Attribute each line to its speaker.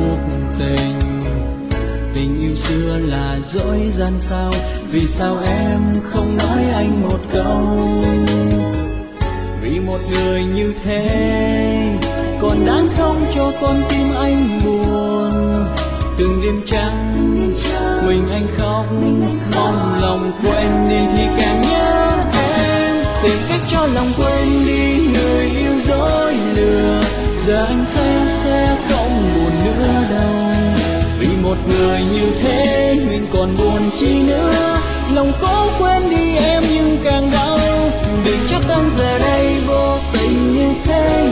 Speaker 1: cuộc tình. Tình yêu xưa là dối gian sao, vì sao em không nói anh một câu? Vì một người như thế còn đáng không cho con tim anh buồn. Từng đêm trắng mình anh khóc, mong lòng quên nên thì càng nhớ em. Tìm cách cho lòng quên đi người yêu dối lừa, giờ anh sẽ không buồn nữa đâu. Vì một người như thế mình còn buồn chi nữa, lòng cố quên đi em nhưng càng đau. Đừng chắc anh giờ đây vô tình như thế,